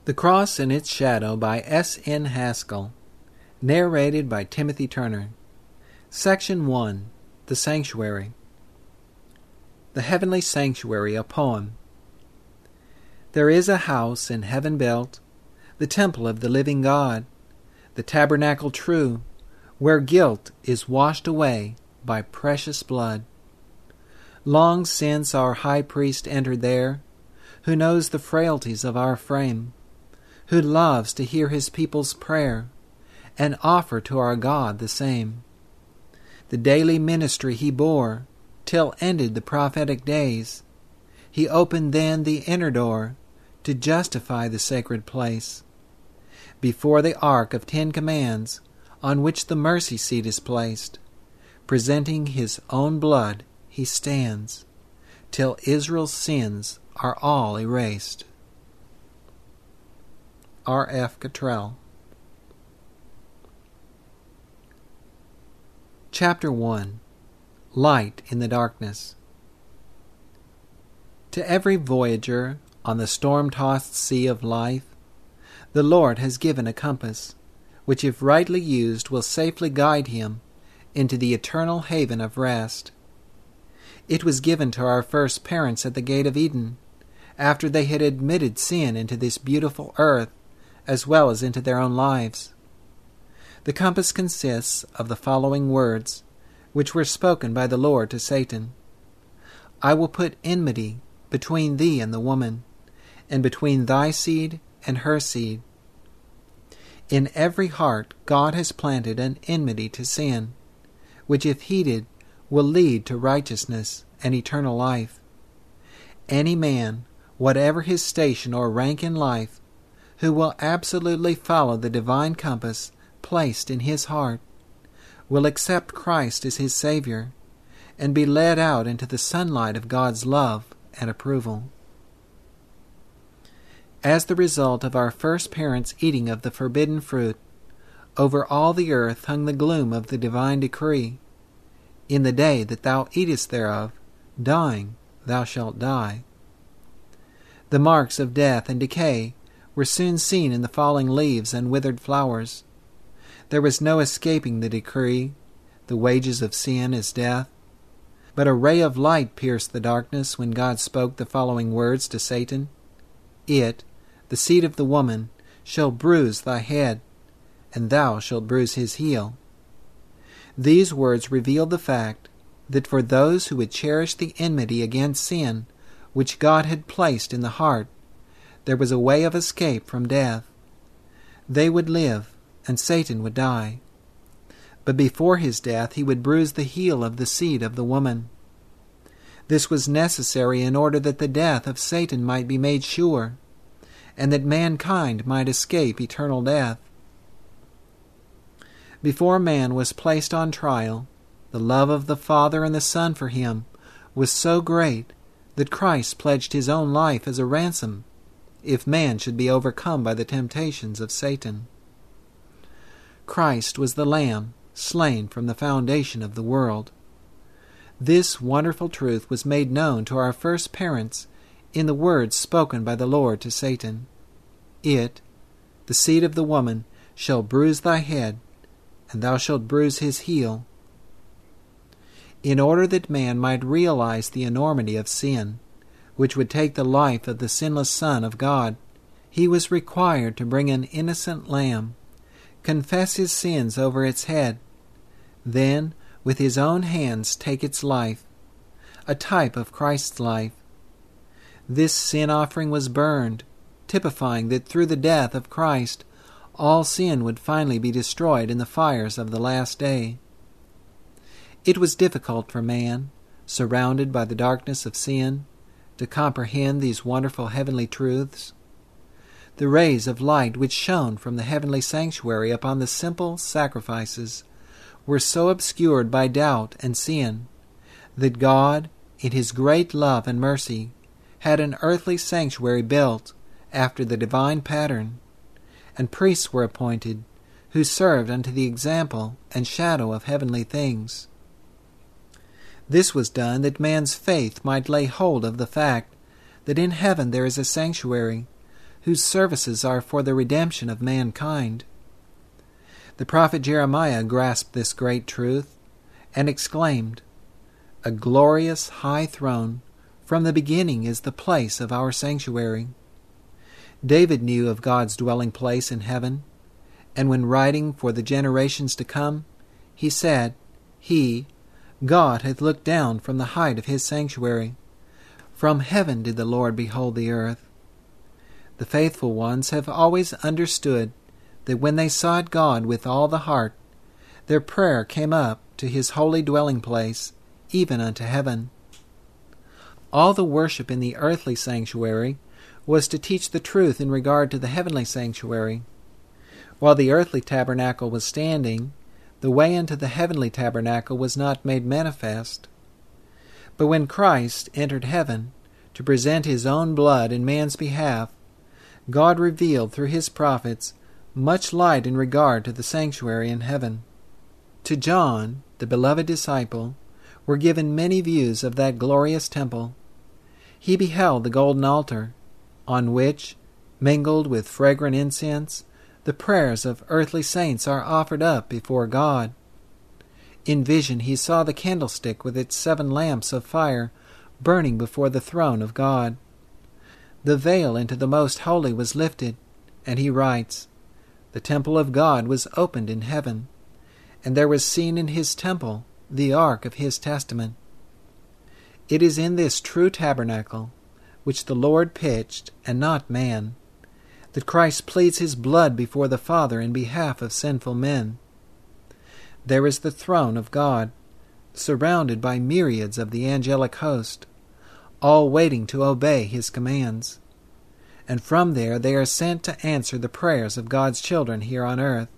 The Cross and Its Shadow by S. N. Haskell. Narrated by Timothy Turner. Section 1. The Sanctuary. The Heavenly Sanctuary, a Poem. There is a house in heaven built, the temple of the living God, the tabernacle true, where guilt is washed away by precious blood. Long since our high priest entered there, who knows the frailties of our frame, who loves to hear his people's prayer, and offer to our God the same. The daily ministry he bore, till ended the prophetic days. He opened then the inner door, to justify the sacred place. Before the ark of 10 commands, on which the mercy seat is placed, presenting his own blood he stands, till Israel's sins are all erased. R. F. Cottrell. Chapter 1. Light in the Darkness. To every voyager on the storm-tossed sea of life, the Lord has given a compass, which if rightly used will safely guide him into the eternal haven of rest. It was given to our first parents at the gate of Eden, after they had admitted sin into this beautiful earth, as well as into their own lives. The compass consists of the following words, which were spoken by the Lord to Satan. I will put enmity between thee and the woman, and between thy seed and her seed. In every heart God has planted an enmity to sin, which if heeded will lead to righteousness and eternal life. Any man, whatever his station or rank in life, who will absolutely follow the divine compass placed in his heart, will accept Christ as his Savior, and be led out into the sunlight of God's love and approval. As the result of our first parents' eating of the forbidden fruit, over all the earth hung the gloom of the divine decree. In the day that thou eatest thereof, dying thou shalt die. The marks of death and decay were soon seen in the falling leaves and withered flowers. There was no escaping the decree, the wages of sin is death. But a ray of light pierced the darkness when God spoke the following words to Satan. It, the seed of the woman, shall bruise thy head, and thou shalt bruise his heel. These words revealed the fact that for those who would cherish the enmity against sin, which God had placed in the heart, there was a way of escape from death. They would live, and Satan would die. But before his death he would bruise the heel of the seed of the woman. This was necessary in order that the death of Satan might be made sure, and that mankind might escape eternal death. Before man was placed on trial, the love of the Father and the Son for him was so great that Christ pledged his own life as a ransom if man should be overcome by the temptations of Satan. Christ was the Lamb slain from the foundation of the world. This wonderful truth was made known to our first parents in the words spoken by the Lord to Satan. It, the seed of the woman, shall bruise thy head, and thou shalt bruise his heel. In order that man might realize the enormity of sin, which would take the life of the sinless Son of God, he was required to bring an innocent lamb, confess his sins over its head, then with his own hands take its life, a type of Christ's life. This sin offering was burned, typifying that through the death of Christ, all sin would finally be destroyed in the fires of the last day. It was difficult for man, surrounded by the darkness of sin, to comprehend these wonderful heavenly truths. The rays of light which shone from the heavenly sanctuary upon the simple sacrifices were so obscured by doubt and sin that God, in his great love and mercy, had an earthly sanctuary built after the divine pattern, and priests were appointed who served unto the example and shadow of heavenly things. This was done that man's faith might lay hold of the fact that in heaven there is a sanctuary, whose services are for the redemption of mankind. The prophet Jeremiah grasped this great truth and exclaimed, "A glorious high throne from the beginning is the place of our sanctuary." David knew of God's dwelling place in heaven, and when writing for the generations to come, he said, God, hath looked down from the height of his sanctuary. From heaven did the Lord behold the earth. The faithful ones have always understood that when they sought God with all the heart, their prayer came up to his holy dwelling place, even unto heaven. All the worship in the earthly sanctuary was to teach the truth in regard to the heavenly sanctuary. While the earthly tabernacle was standing, the way into the heavenly tabernacle was not made manifest. But when Christ entered heaven to present his own blood in man's behalf, God revealed through his prophets much light in regard to the sanctuary in heaven. To John, the beloved disciple, were given many views of that glorious temple. He beheld the golden altar, on which, mingled with fragrant incense, the prayers of earthly saints are offered up before God. In vision he saw the candlestick with its 7 lamps of fire burning before the throne of God. The veil into the most holy was lifted, and he writes, "The temple of God was opened in heaven, and there was seen in his temple the ark of his testament." It is in this true tabernacle, which the Lord pitched, and not man, that Christ pleads his blood before the Father in behalf of sinful men. There is the throne of God, surrounded by myriads of the angelic host, all waiting to obey his commands. And from there they are sent to answer the prayers of God's children here on earth.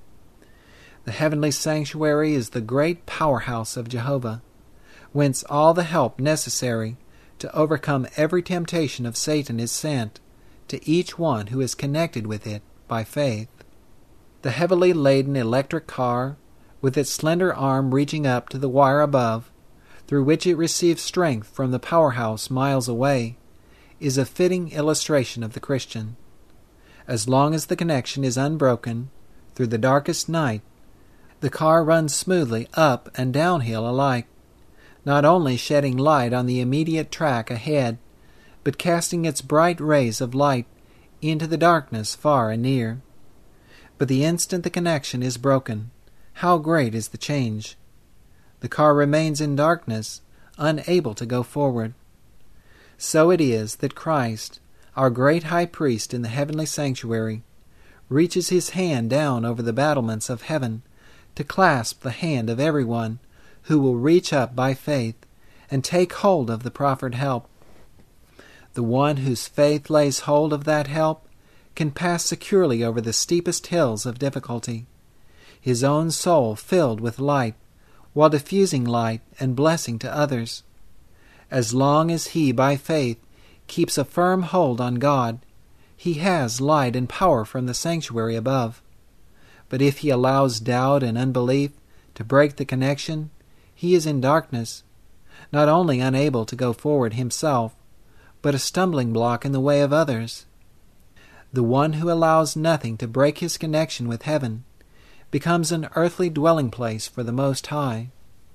The heavenly sanctuary is the great powerhouse of Jehovah, whence all the help necessary to overcome every temptation of Satan is sent to each one who is connected with it by faith. The heavily laden electric car, with its slender arm reaching up to the wire above, through which it receives strength from the powerhouse miles away, is a fitting illustration of the Christian. As long as the connection is unbroken, through the darkest night, the car runs smoothly up and downhill alike, not only shedding light on the immediate track ahead, but casting its bright rays of light into the darkness far and near. But the instant the connection is broken, how great is the change! The car remains in darkness, unable to go forward. So it is that Christ, our great high priest in the heavenly sanctuary, reaches his hand down over the battlements of heaven to clasp the hand of everyone who will reach up by faith and take hold of the proffered help. The one whose faith lays hold of that help can pass securely over the steepest hills of difficulty, his own soul filled with light, while diffusing light and blessing to others. As long as he, by faith, keeps a firm hold on God, he has light and power from the sanctuary above. But if he allows doubt and unbelief to break the connection, he is in darkness, not only unable to go forward himself, but a stumbling block in the way of others. The one who allows nothing to break his connection with heaven becomes an earthly dwelling place for the Most High.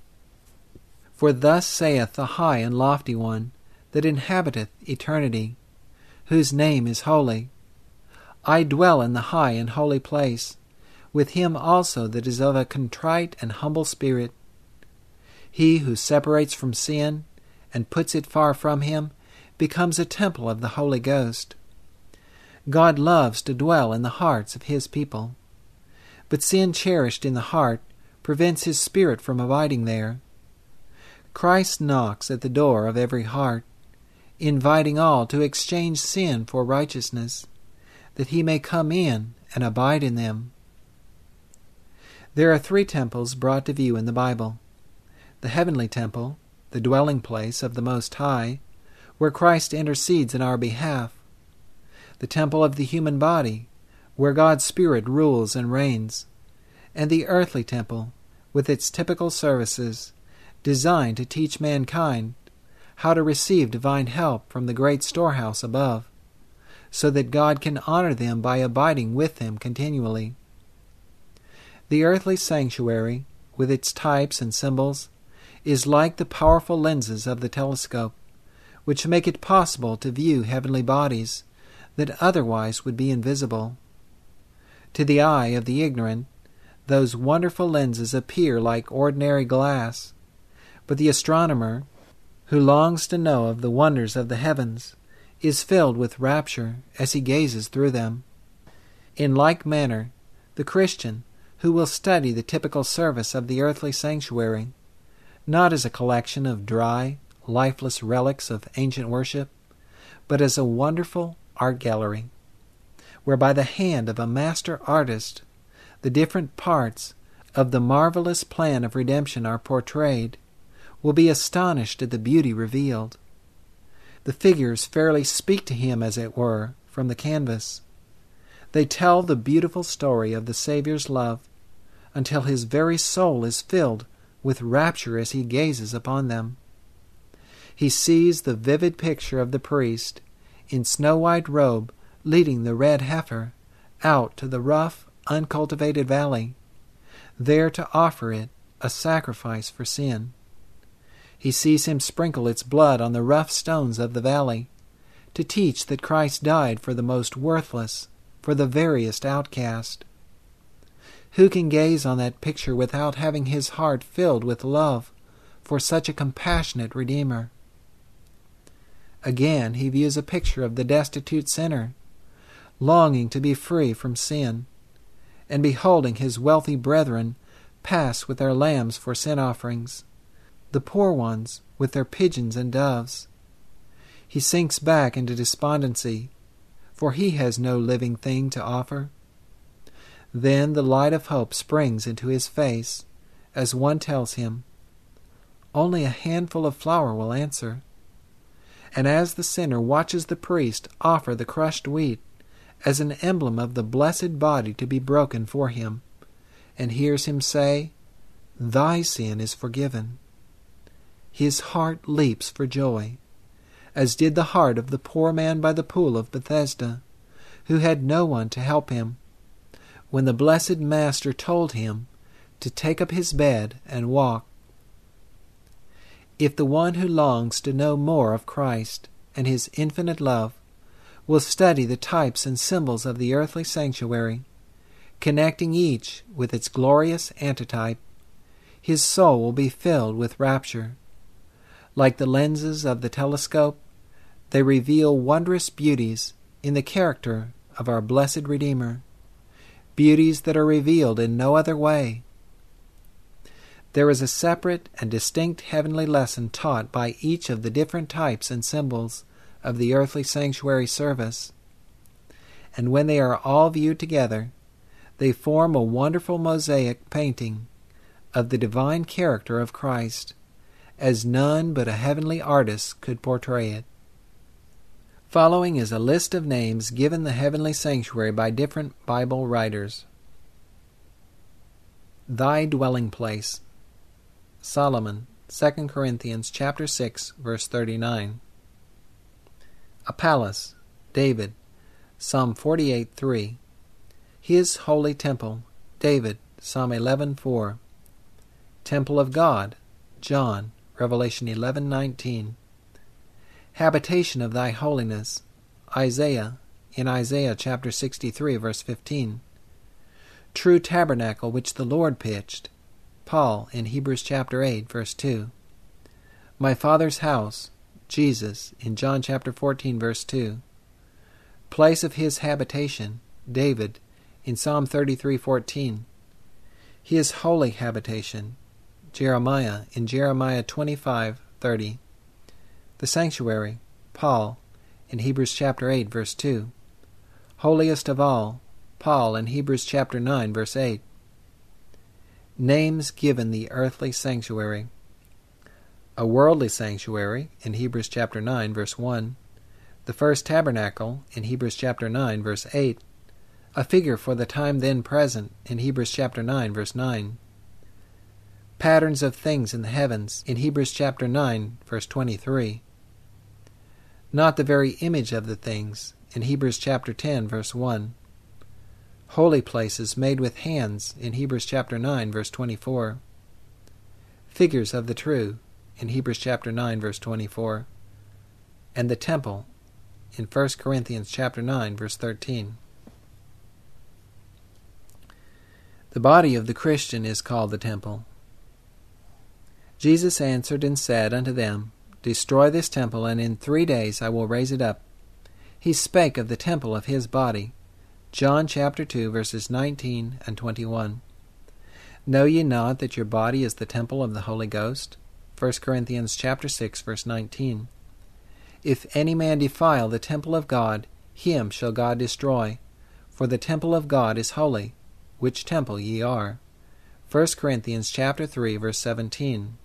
For thus saith the high and lofty one that inhabiteth eternity, whose name is holy. I dwell in the high and holy place, with him also that is of a contrite and humble spirit. He who separates from sin and puts it far from him becomes a temple of the Holy Ghost. God loves to dwell in the hearts of his people, but sin cherished in the heart prevents his Spirit from abiding there. Christ knocks at the door of every heart, inviting all to exchange sin for righteousness, that he may come in and abide in them. There are 3 temples brought to view in the Bible: the heavenly temple, the dwelling place of the Most High, where Christ intercedes in our behalf; the temple of the human body, where God's Spirit rules and reigns; and the earthly temple, with its typical services, designed to teach mankind how to receive divine help from the great storehouse above, so that God can honor them by abiding with them continually. The earthly sanctuary, with its types and symbols, is like the powerful lenses of the telescope, which make it possible to view heavenly bodies that otherwise would be invisible. To the eye of the ignorant, those wonderful lenses appear like ordinary glass, but the astronomer, who longs to know of the wonders of the heavens, is filled with rapture as he gazes through them. In like manner, the Christian, who will study the typical service of the earthly sanctuary, not as a collection of dry, lifeless relics of ancient worship, but as a wonderful art gallery, where by the hand of a master artist the different parts of the marvelous plan of redemption are portrayed, will be astonished at the beauty revealed. The figures fairly speak to him, as it were, from the canvas. They tell the beautiful story of the Savior's love, until his very soul is filled with rapture as he gazes upon them. He sees the vivid picture of the priest, in snow-white robe, leading the red heifer out to the rough, uncultivated valley, there to offer it a sacrifice for sin. He sees him sprinkle its blood on the rough stones of the valley, to teach that Christ died for the most worthless, for the veriest outcast. Who can gaze on that picture without having his heart filled with love for such a compassionate Redeemer? Again, he views a picture of the destitute sinner, longing to be free from sin, and beholding his wealthy brethren pass with their lambs for sin offerings, the poor ones with their pigeons and doves. He sinks back into despondency, for he has no living thing to offer. Then the light of hope springs into his face, as one tells him, "Only a handful of flour will answer." And as the sinner watches the priest offer the crushed wheat as an emblem of the blessed body to be broken for him, and hears him say, "Thy sin is forgiven," his heart leaps for joy, as did the heart of the poor man by the pool of Bethesda, who had no one to help him, when the blessed Master told him to take up his bed and walk. If the one who longs to know more of Christ and his infinite love will study the types and symbols of the earthly sanctuary, connecting each with its glorious antitype, his soul will be filled with rapture. Like the lenses of the telescope, they reveal wondrous beauties in the character of our blessed Redeemer, beauties that are revealed in no other way. There is a separate and distinct heavenly lesson taught by each of the different types and symbols of the earthly sanctuary service, and when they are all viewed together, they form a wonderful mosaic painting of the divine character of Christ, as none but a heavenly artist could portray it. Following is a list of names given the heavenly sanctuary by different Bible writers. Thy dwelling place. Solomon, 2 Corinthians chapter 6, verse 39. A palace. David, Psalm 48:3. His holy temple. David, Psalm 11:4. Temple of God. John, Revelation 11:19. Habitation of thy holiness. Isaiah, in Isaiah chapter 63, verse 15. True tabernacle which the Lord pitched. Paul, in Hebrews chapter 8, verse 2. My Father's house. Jesus, in John chapter 14, verse 2. Place of his habitation. David, in Psalm 33:14. His holy habitation. Jeremiah, in Jeremiah 25:30. The sanctuary. Paul, in Hebrews chapter 8, verse 2. Holiest of all. Paul, in Hebrews chapter 9, verse 8. Names given the earthly sanctuary. A worldly sanctuary, in Hebrews chapter 9, verse 1. The first tabernacle, in Hebrews chapter 9, verse 8. A figure for the time then present, in Hebrews chapter 9, verse 9. Patterns of things in the heavens, in Hebrews chapter 9, verse 23. not the very image of the things, in Hebrews chapter 10, verse 1. Holy places made with hands, in Hebrews chapter 9, verse 24. Figures of the true, in Hebrews chapter 9, verse 24. And the temple, in 1 Corinthians chapter 9, verse 13. The body of the Christian is called the temple. Jesus answered and said unto them, Destroy this temple, and in 3 days I will raise it up. He spake of the temple of his body. John chapter 2, verses 19 and 21. Know ye not that your body is the temple of the Holy Ghost? 1 Corinthians chapter 6, verse 19. If any man defile the temple of God, him shall God destroy. For the temple of God is holy, which temple ye are. 1 Corinthians chapter 3, verse 17.